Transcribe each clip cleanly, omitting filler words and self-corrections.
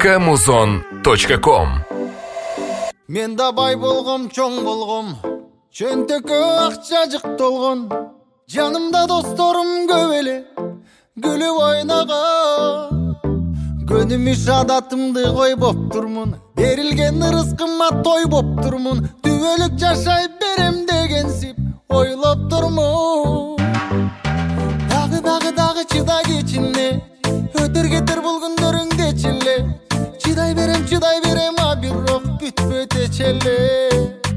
muzon.com. Мен да бай болгом, чоң болгом, чөнтөккө акча жык толгон, жанымда досторум көп эле, күлүп ойногон. Көнүм иш адатымды койбоп турмун, берилген ырыскыма тойбоп турмун, түбөлүк жашай берем дегенсип ойлоп турмун. Дагы чыдай кечине, өтөр кетер бул күндөрүңдечи эле, чыдай берем, а бирок бүтпөйт эчеле.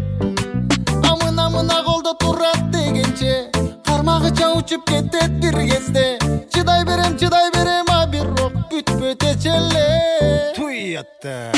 Амына колдо турат дегенче, кармагыча учуп кетет бир кезде, чыдай берем, а бирок бүтпөйт эчеле. Туйатта.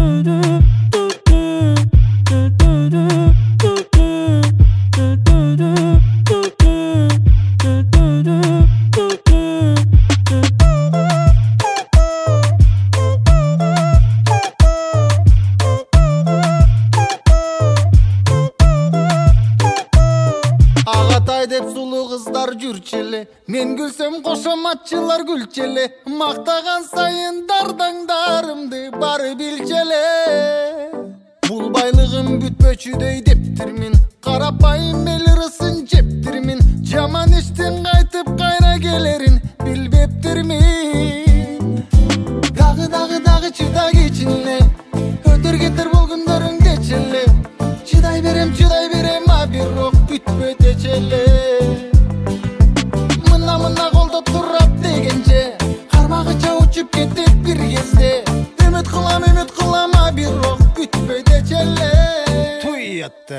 Агатай деп сулуу кыздар жүрчеле, мен күлсөм кошоматчылар күлчеле, мактаган сайын дардаңдарымды бары билчеле. Бул байлыгым бүтпөчүдөй дептирмин, карапайым эл ырысын жептирмин, жаман иштен кайтып кайра келерин билбептирмин. Дагы чыдай кечине, өтөр кетер бул күндөрүңдечи эле, чыдай берем, а бирок бүтпөйт эчеле. Мына колдо турат дегенче, кармагыча учуп кетет бир кезде, үмүт кылам, а бирок бүтпөйт эчеле. Туйатта.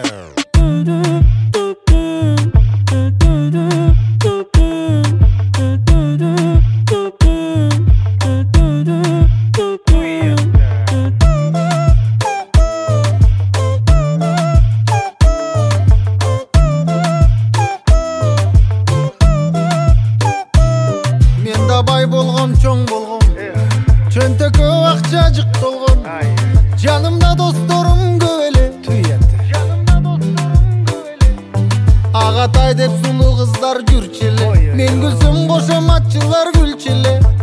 Бай болгом, чоң болгом, чөнтөккө акча жык толгон, жанымда досторум көп эле. Агатай деп сулуу кыздар жүрчү эле, мен күлсөм кошоматчылар күлчү эле.